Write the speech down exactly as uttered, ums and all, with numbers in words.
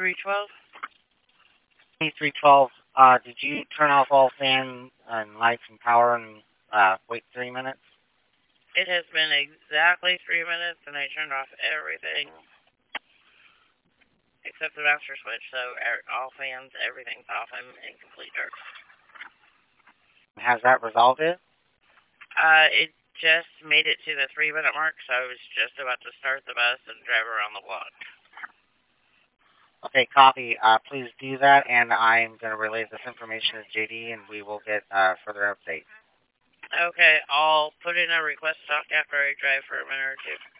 three twelve? T three twelve, uh, did you turn off all fans and lights and power and uh, wait three minutes? It has been exactly three minutes, and I turned off everything except the master switch, so all fans, everything's off. I'm in complete dark. Has that resolved it? Uh, it just made it to the three-minute mark, so I was just about to start the bus and drive around the block. Okay, copy. Uh, please do that, and I'm going to relay this information to J D, and we will get uh, further updates. Okay, I'll put in a request talk after I drive for a minute or two.